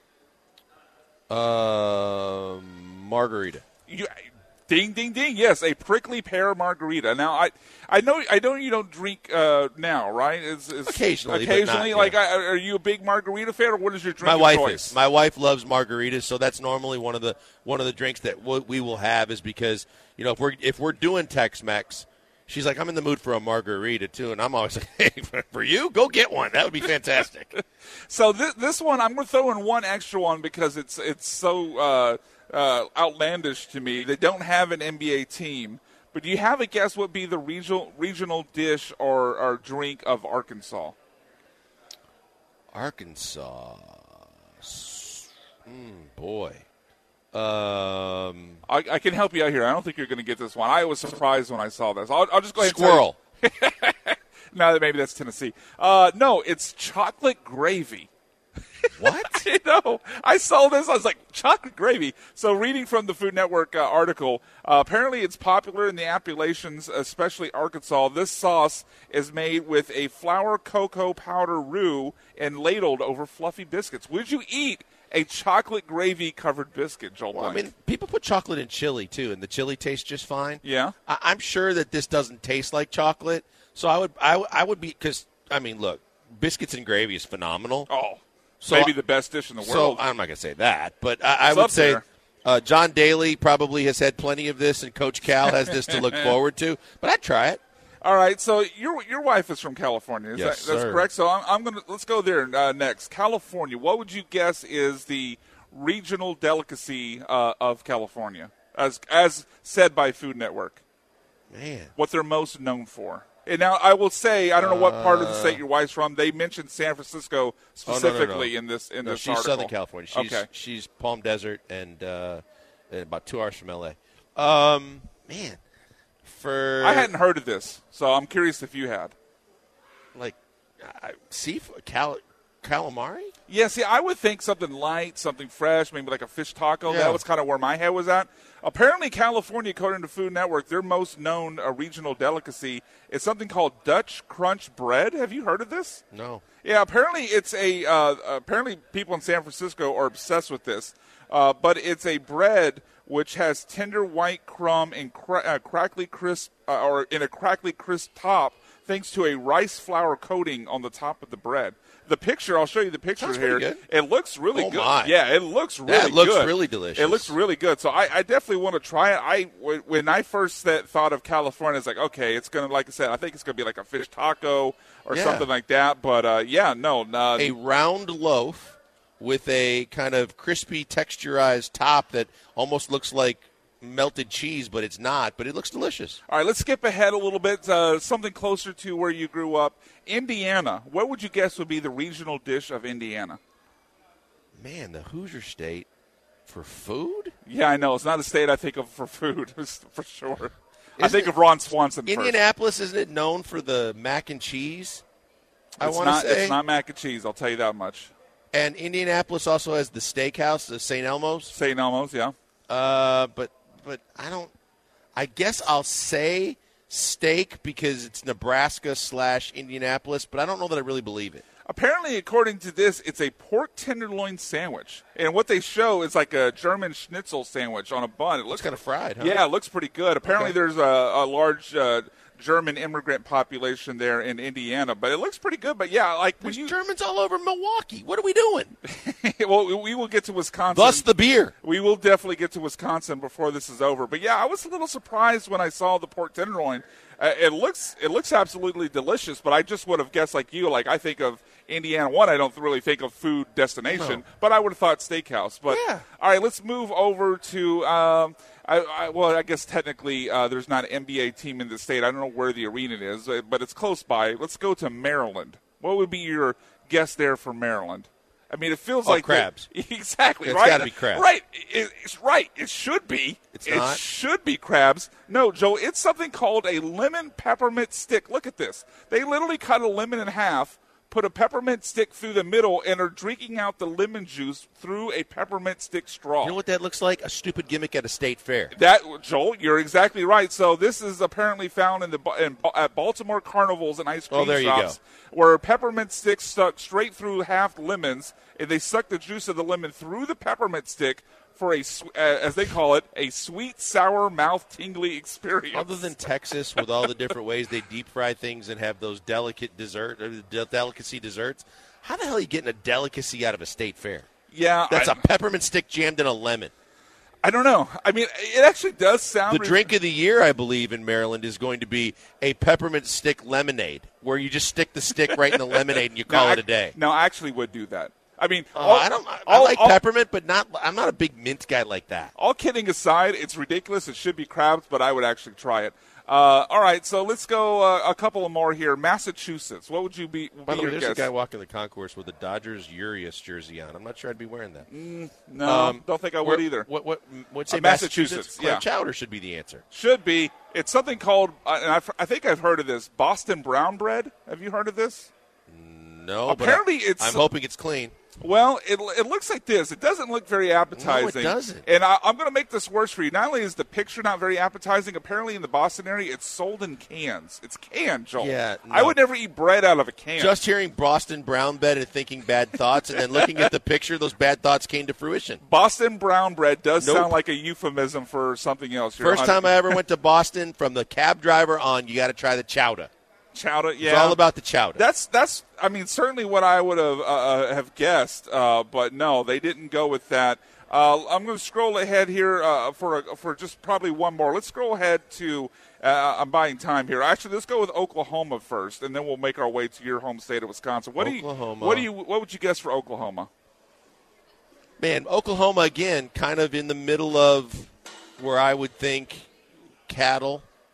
Um, margarita. You, ding, ding, ding! Yes, a prickly pear margarita. Now, I, I know, I know you don't drink uh, now, right? It's, it's Occasionally, but occasionally. not, like, yeah. I, are you a big margarita fan, or what is your drink My of wife choice? is. My wife loves margaritas, so that's normally one of the one of the drinks that w- we will have is because you know if we're if we're doing Tex-Mex. She's like, I'm in the mood for a margarita, too. And I'm always like, hey, for you, go get one. That would be fantastic. So this, this one, I'm going to throw in one extra one because it's it's so uh, uh, outlandish to me. They don't have an N B A team. But do you have a guess what would be the regional regional dish or, or drink of Arkansas? Arkansas. Mm, boy. Um, I, I can help you out here. I don't think you're going to get this one. I was surprised when I saw this. I'll, I'll just go ahead squirrel. and tell you. No, maybe that's Tennessee. Uh, no, it's chocolate gravy. What? You know, I saw this. I was like, chocolate gravy. So reading from the Food Network uh, article, uh, apparently it's popular in the Appalachians, especially Arkansas. This sauce is made with a flour cocoa powder roux and ladled over fluffy biscuits. Would you eat a chocolate gravy-covered biscuit, Joel Well, I Blank? mean, people put chocolate in chili, too, and the chili tastes just fine. Yeah. I- I'm sure that this doesn't taste like chocolate. So I would, I, w- I would be, because, I mean, look, biscuits and gravy is phenomenal. Oh, So maybe I- the best dish in the So world. I'm not going to say that, but I, I It's would up say there. uh, John Daly probably has had plenty of this, and Coach Cal has this to look forward to. But I'd try it. All right, so your your wife is from California. Is Yes, that, that's sir. correct? So I'm, I'm gonna let's go there uh, next. California. What would you guess is the regional delicacy uh, of California, as as said by Food Network? Man, What they're most known for? And now I will say, I don't know what part of the state your wife's from. They mentioned San Francisco specifically oh, no, no, no. in this in no, this she's article. Southern California. She's, okay. she's Palm Desert and uh, about two hours from L A. Um, man, for I hadn't heard of this, so I'm curious if you had. Like, uh, seafood, cal- calamari? Yeah, see, I would think something light, something fresh, maybe like a fish taco. Yeah. That was kind of where my head was at. Apparently, California, according to Food Network, their most known uh, regional delicacy is something called Dutch Crunch bread. Have you heard of this? No. Yeah, apparently it's a. Uh, apparently, people in San Francisco are obsessed with this. Uh, but it's a bread which has tender white crumb and cra- uh, crackly crisp, uh, or in a crackly crisp top, thanks to a rice flour coating on the top of the bread. The picture, I'll show you the picture Sounds here. pretty good. It looks really Oh, good. my. Yeah, it looks really That looks good. really delicious. It looks really good. So I, I definitely want to try it. I when I first th- thought of California, it's like, okay, it's gonna, like I said, I think it's gonna be like a fish taco or Yeah. something like that. But uh, yeah, no, uh, A round loaf with a kind of crispy texturized top that almost looks like melted cheese, but it's not. But it looks delicious. All right, let's skip ahead a little bit. Uh, something closer to where you grew up, Indiana. What would you guess would be the regional dish of Indiana? Man, the Hoosier State for food? Yeah, I know. It's not a state I think of for food, for sure. I Isn't think it- of Ron Swanson first. Indianapolis, isn't it known for the mac and cheese? I It's want to not, say. it's not mac and cheese, I'll tell you that much. And Indianapolis also has the steakhouse, the Saint Elmo's. Saint Elmo's, yeah. Uh, but but I don't. I guess I'll say steak because it's Nebraska slash Indianapolis, but I don't know that I really believe it. Apparently, according to this, it's a pork tenderloin sandwich. And what they show is like a German schnitzel sandwich on a bun. It looks It's kind of fried, huh? Yeah, it looks pretty good. Apparently, Okay. there's a, a large uh, German immigrant population there in Indiana, but it looks pretty good. But yeah, like when There's you Germans all over Milwaukee. What are we doing? well, we will get to Wisconsin. Thus the beer. We will definitely get to Wisconsin before this is over. But yeah, I was a little surprised when I saw the pork tenderloin. Uh, it looks it looks absolutely delicious, but I just would have guessed like you. Like I think of Indiana. One, I don't really think of food destination, No. but I would have thought steakhouse. But Yeah. all right, let's move over to. Um, I, I, well, I guess technically uh, there's not an N B A team in the state. I don't know where the arena is, uh, but it's close by. Let's go to Maryland. What would be your guess there for Maryland? I mean, it feels Oh, like crabs. The, exactly It's right. gotta be crabs. Right. It, it's right. It should be. It's it not. should be crabs. No, Joe. It's something called a lemon peppermint stick. Look at this. They literally cut a lemon in half, put a peppermint stick through the middle, and are drinking out the lemon juice through a peppermint stick straw. You know what that looks like? A stupid gimmick at a state fair. That, Joel, you're exactly right. So this is apparently found in the in, at Baltimore carnivals and ice cream Oh, there you shops, where peppermint sticks stuck straight through half lemons, and they suck the juice of the lemon through the peppermint stick for a, sw- uh, as they call it, a sweet, sour, mouth-tingly experience. Other than Texas, with all the different ways they deep fry things and have those delicate dessert or de- delicacy desserts, how the hell are you getting a delicacy out of a state fair? yeah, That's I, a peppermint stick jammed in a lemon. I don't know. I mean, it actually does sound The drink of the year, I believe, in Maryland is going to be a peppermint stick lemonade, where you just stick the stick right in the lemonade and you call No, it I- a day. No, I actually would do that. I mean, Uh, all- I don't. I, all- I like all- peppermint, but not. I'm not a big mint guy like that. All kidding aside, it's ridiculous. It should be crabs, but I would actually try it. Uh, all right, so let's go uh, a couple of more here. Massachusetts. What would you be? By be the way, your there's a guess? guy walking the concourse with a Dodgers Urias jersey on. I'm not sure I'd be wearing that. No, Um, don't think I where- would either. What? What? What's say Uh, Massachusetts, Claire yeah. Chowder should be the answer. Should be. It's something called, uh, and I've, I think I've heard of this, Boston brown bread. Have you heard of this? No, Apparently but I, it's- I'm hoping it's clean. Well, it, it looks like this. It doesn't look very appetizing. doesn't. And I, I'm going to make this worse for you. Not only is the picture not very appetizing, apparently in the Boston area, it's sold in cans. It's canned, Joel. Yeah, I no. would never eat bread out of a can. Just hearing Boston brown bread and thinking bad thoughts, and then looking at the picture, those bad thoughts came to fruition. Boston brown bread does Nope. sound like a euphemism for something else. You're First un- time I ever went to Boston, from the cab driver on, you got to try the chowder. chowder. Yeah, It's all about the chowder. That's that's. I mean, certainly what I would have uh, uh, have guessed, uh, but no, they didn't go with that. Uh, I'm going to scroll ahead here uh, for a, for just probably one more. Let's scroll ahead to. Uh, I'm buying time here. Actually, let's go with Oklahoma first, and then we'll make our way to your home state of Wisconsin. What Oklahoma. do you? What do you? What would you guess for Oklahoma? Man, Oklahoma, again, kind of in the middle of where I would think cattle,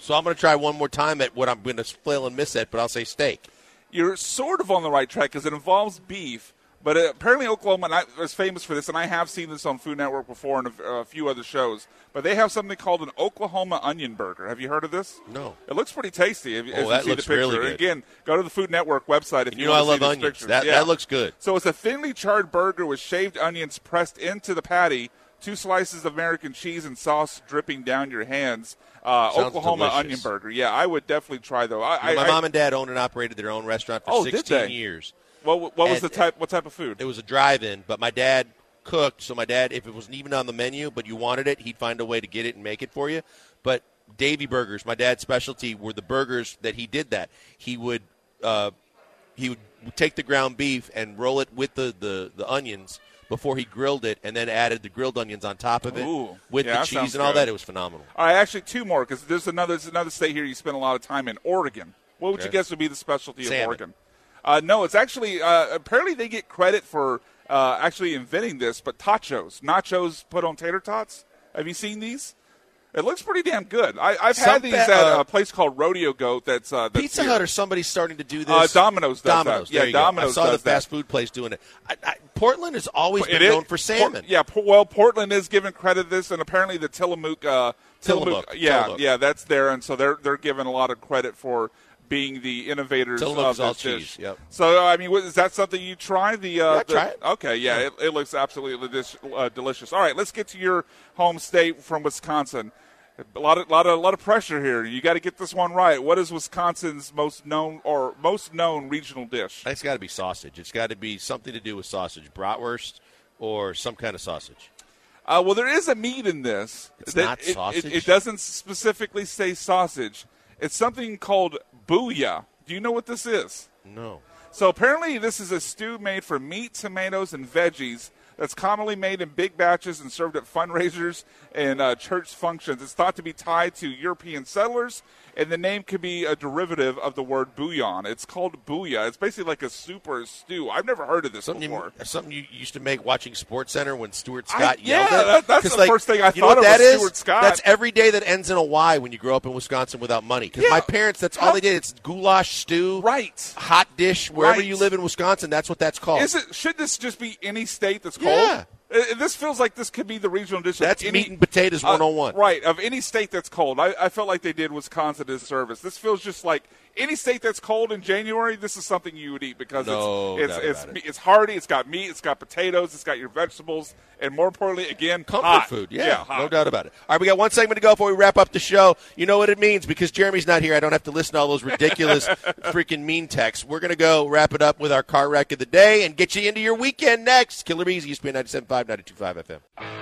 So I'm going to try one more time at what I'm going to flail and miss at, but I'll say steak. You're sort of on the right track because it involves beef. But uh, apparently Oklahoma is famous for this, and I have seen this on Food Network before and a, a few other shows. But they have something called an Oklahoma onion burger. Have you heard of this? No. It looks pretty tasty. If, oh, if that you see looks the picture. really good. And again, go to the Food Network website if and you, you know want I to love see onions. these pictures. That, yeah. that looks good. So it's a thinly charred burger with shaved onions pressed into the patty, two slices of American cheese and sauce dripping down your hands. Uh, Oklahoma delicious. onion burger. Yeah, I would definitely try though. I, you know, I, my I, mom and dad owned and operated their own restaurant for oh, sixteen did they? years. What, what was and, the type? What type of food? It was a drive-in, but my dad cooked. So my dad, if it wasn't even on the menu, but you wanted it, he'd find a way to get it and make it for you. But Davy Burgers, my dad's specialty, were the burgers that he did that. He would uh, he would take the ground beef and roll it with the, the, the onions before he grilled it, and then added the grilled onions on top of it Ooh, with yeah, the cheese and good. all that. It was phenomenal. All right, actually two more because there's another there's another state here you spend a lot of time in, Oregon. What would Okay. you guess would be the specialty Salmon. of Oregon? Uh, no, it's actually uh, apparently they get credit for uh, actually inventing this, but tachos, nachos put on tater tots. Have you seen these? It looks pretty damn good. I, I've Some had these fa- at uh, a place called Rodeo Goat. That's, uh, that's Pizza here. Hut or somebody's starting to do this. Uh, Domino's does Domino's, that. there Yeah, you go. Domino's I saw does the fast that. food place doing it. I, I, Portland has always It been is- known for salmon. Port- yeah, Por- well, Portland is given credit to this, and apparently the Tillamook, uh, Tillamook, yeah, Tillamook. yeah, that's there, and so they're they're given a lot of credit for being the innovators Tillamook's of all this dish. cheese, yep. So, I mean, what- is that something you try? The, uh, Yeah, the- try it. Okay, yeah, It, it looks absolutely dish, uh, delicious. All right, let's get to your home state from Wisconsin. A lot of lot of lot of pressure here. You got to get this one right. What is Wisconsin's most known or most known regional dish? It's got to be sausage. It's got to be something to do with sausage, bratwurst or some kind of sausage. Uh, well, there is a meat in this. It's That- not it, sausage? It, it doesn't specifically say sausage. It's something called booyah. Do you know what this is? No. So apparently this is a stew made from meat, tomatoes, and veggies that's commonly made in big batches and served at fundraisers and uh, church functions. It's thought to be tied to European settlers, and the name could be a derivative of the word bouillon. It's called booyah. It's basically like a soup or a stew. I've never heard of this Something before. you, something you used to make watching SportsCenter when Stuart I- Scott yeah, yelled at that- that's 'Cause, the like, first thing I you know thought what of that was is? Stuart Scott. That's every day that ends in a Y when you grow up in Wisconsin without money. Because Yeah. my parents, that's all they did. It's goulash stew, Right. hot dish. Wherever Right. you live in Wisconsin, that's what that's called. Is it? Should this just be any state that's cold? Yeah. Uh, This feels like this could be the regional dish. That's of any, meat and potatoes uh, one oh one. right, of any state that's cold. I, I felt like they did Wisconsin a service. This feels just like any state that's cold in January. This is something you would eat because No it's doubt it's about it's, it. it's hearty. It's got meat. It's got potatoes. It's got your vegetables, and more importantly, again, Comfort hot. food, yeah, hot. no doubt about it. All right, we got one segment to go before we wrap up the show. You know what it means because Jeremy's not here. I don't have to listen to all those ridiculous freaking mean texts. We're going to go wrap it up with our car wreck of the day and get you into your weekend next. Killer Bees, E S P N ninety-seven point five, ninety-two point five F M.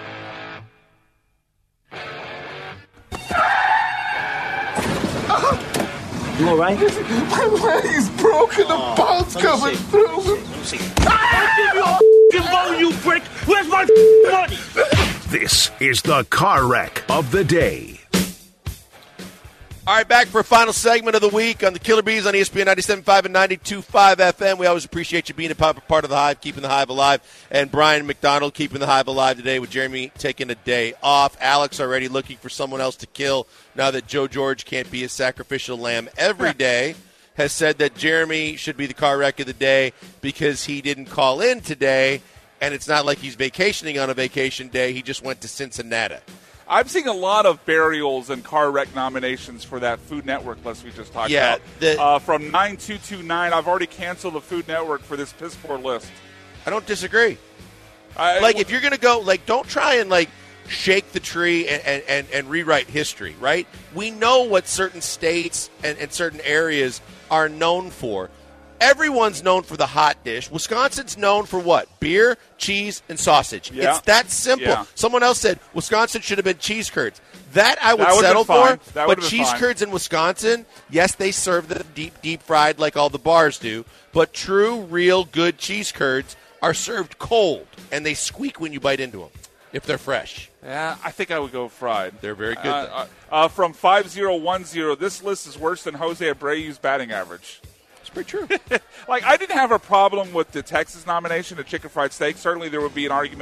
You all right? My leg's broken. The bone's coming through. I'll give you a you prick. Where's my money? This is the car wreck of the day. All right, back for a final segment of the week on the Killer Bees on E S P N ninety-seven point five and ninety-two point five F M. We always appreciate you being a part of the Hive, keeping the Hive alive, and Brian McDonald keeping the Hive alive today with Jeremy taking a day off. Alex already looking for someone else to kill now that Joe George can't be a sacrificial lamb every day. Has said that Jeremy should be the car wreck of the day because he didn't call in today, and it's not like he's vacationing on a vacation day. He just went to Cincinnati. I'm seeing a lot of burials and car wreck nominations for that Food Network list we just talked Yeah, about. the- uh, from nine two two nine, I've already canceled the Food Network for this piss poor list. I don't disagree. I, Like, if you're going to go, like, don't try and, like, shake the tree and, and, and, and rewrite history, right? We know what certain states and, and certain areas are known for. Everyone's known for the hot dish. Wisconsin's known for what? Beer, cheese, and sausage. Yeah. It's that simple. Yeah. Someone else said Wisconsin should have been cheese curds. That I would That would've settle been fine. for. That But would've been cheese fine. curds in Wisconsin, yes, they serve them deep, deep fried like all the bars do. But true, real, good cheese curds are served cold, and they squeak when you bite into them if they're fresh. Yeah, I think I would go fried. They're very good. Uh, uh, uh, from five zero one zero, this list is worse than Jose Abreu's batting average. It's pretty true. Like, I didn't have a problem with the Texas nomination, the chicken fried steak. Certainly there would be an argument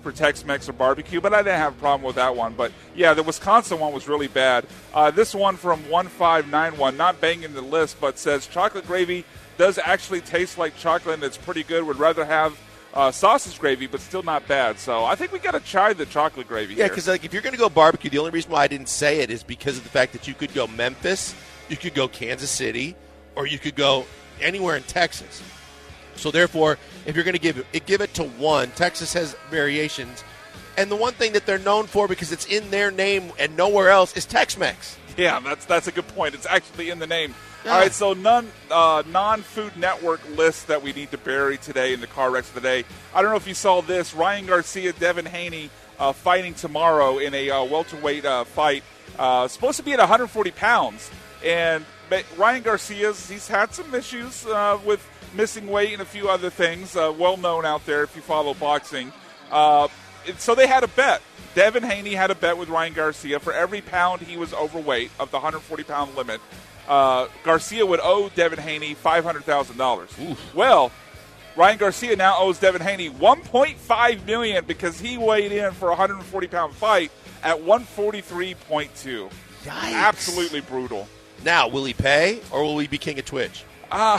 for Tex-Mex or barbecue, but I didn't have a problem with that one. But, yeah, the Wisconsin one was really bad. Uh, this one from one five nine one, not banging the list, but says chocolate gravy does actually taste like chocolate, and it's pretty good. Would rather have uh, sausage gravy, but still not bad. So I think we got to try the chocolate gravy Yeah, here. because like, if you're going to go barbecue, the only reason why I didn't say it is because of the fact that you could go Memphis, you could go Kansas City, or you could go anywhere in Texas. So therefore, if you're going to give it, give it to one, Texas has variations. And the one thing that they're known for, because it's in their name and nowhere else, is Tex-Mex. Yeah, that's that's a good point. It's actually in the name. Yeah. All right, so none, uh, non-Food Network list that we need to bury today in the car wrecks of the day. I don't know if you saw this. Ryan Garcia, Devin Haney uh, fighting tomorrow in a uh, welterweight uh, fight. Uh, supposed to be at one hundred forty pounds. And Ryan Garcia's, he's had some issues uh, with missing weight and a few other things, uh, well known out there if you follow boxing. Uh, so they had a bet. Devin Haney had a bet with Ryan Garcia. For every pound he was overweight of the one hundred forty pound limit, uh, Garcia would owe Devin Haney five hundred thousand dollars. Well, Ryan Garcia now owes Devin Haney one point five million dollars because he weighed in for a one hundred forty pound fight at one forty-three point two. Yikes. Absolutely brutal. Now, will he pay, or will he be king of Twitch? Uh,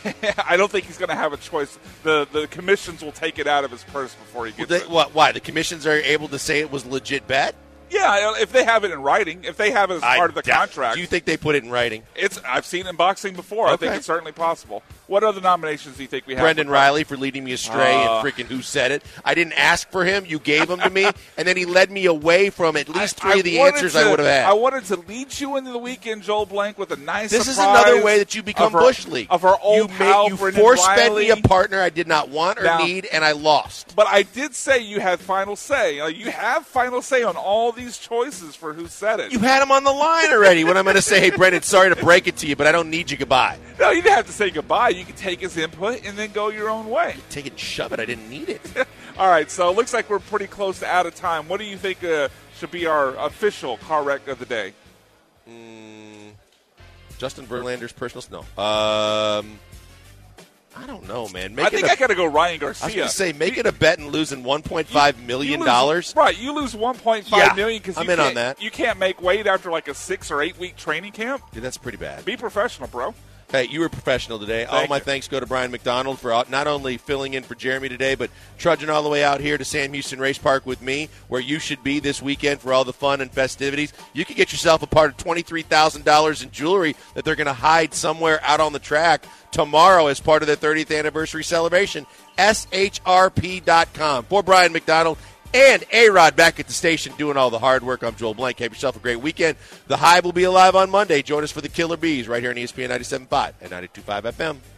I don't think he's going to have a choice. The the commissions will take it out of his purse before he gets Well, they, it. what, why? The commissions are able to say it was a legit bet? Yeah, if they have it in writing, if they have it as I part of the doubt- contract. Do you think they put it in writing? It's I've seen it in boxing before. I Okay. think it's certainly possible. What other nominations do you think we have? Brendan for- Riley for leading me astray Uh, and freaking Who Said It. I didn't ask for him. You gave him to me, and then he led me away from at least three I of the wanted answers to- I would have had. I wanted to lead you into the weekend, Joel Blank, with a nice This is surprise another way that you become of our- Bush League. Of our old you pal, you Brendan force-fed Riley. me a partner I did not want or Now- need, and I lost. But I did say you had final say. Like, you have final say on all these choices for Who Said It. You had him on the line already when I'm going to say, hey, Brendan, sorry to break it to you, but I don't need you. Goodbye. No, you didn't have to say goodbye. You could take his input and then go your own way. Take it and shove it. I didn't need it. All right, so it looks like we're pretty close to out of time. What do you think uh, should be our official car wreck of the day? Mm, Justin Verlander's personal snow. Um, I don't know, man. Make I it think a- I got to go Ryan I was Garcia. going to say, make it a bet and losing one point five million You dollars. lose- Right, you lose one point five Yeah, million because I'm you in on can't- that. You can't make weight after like a six or eight week training camp. Dude, that's pretty bad. Be professional, bro. Hey, you were professional today. all Thank my you. thanks go to Brian McDonald for not only filling in for Jeremy today, but trudging all the way out here to Sam Houston Race Park with me, where you should be this weekend for all the fun and festivities. You could get yourself a part of twenty-three thousand dollars in jewelry that they're going to hide somewhere out on the track tomorrow as part of their thirtieth anniversary celebration. S H R P dot com. For Brian McDonald and A-Rod back at the station doing all the hard work. I'm Joel Blank. Have yourself a great weekend. The Hive will be alive on Monday. Join us for the Killer Bees right here on E S P N ninety-seven point five and ninety-two point five F M.